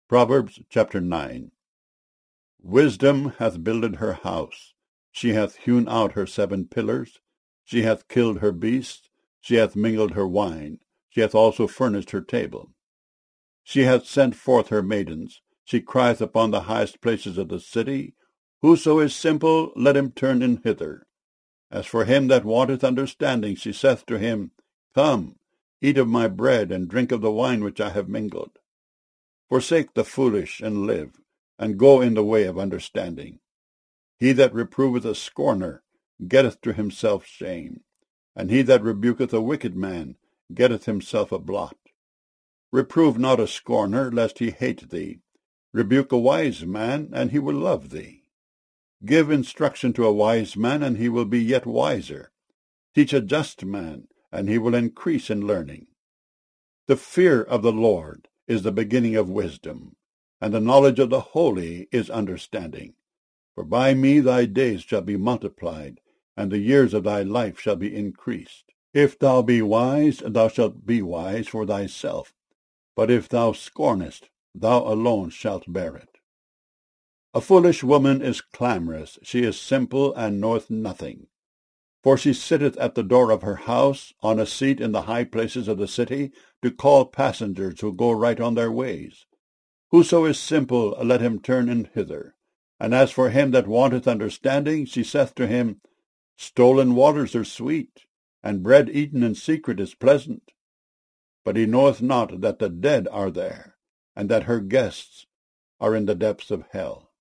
Proverbs chapter 9. Wisdom hath builded her house, she hath hewn out her 7 pillars, she hath killed her beasts, she hath mingled her wine, she hath also furnished her table. She hath sent forth her maidens, she crieth upon the highest places of the city, Whoso is simple, let him turn in hither. As for him that wanteth understanding, she saith to him, Come, eat of my bread, and drink of the wine which I have mingled. Forsake the foolish, and live, and go in the way of understanding. He that reproveth a scorner getteth to himself shame, and he that rebuketh a wicked man getteth himself a blot. Reprove not a scorner, lest he hate thee. Rebuke a wise man, and he will love thee. Give instruction to a wise man, and he will be yet wiser. Teach a just man, and he will increase in learning. The fear of the Lord is the beginning of wisdom, and the knowledge of the holy is understanding. For by me thy days shall be multiplied, and the years of thy life shall be increased. If thou be wise, thou shalt be wise for thyself, but if thou scornest, thou alone shalt bear it. A foolish woman is clamorous, she is simple, and knoweth nothing. For she sitteth at the door of her house, on a seat in the high places of the city, to call passengers who go right on their ways. Whoso is simple, let him turn in hither. And as for him that wanteth understanding, she saith to him, Stolen waters are sweet, and bread eaten in secret is pleasant. But he knoweth not that the dead are there, and that her guests are in the depths of hell.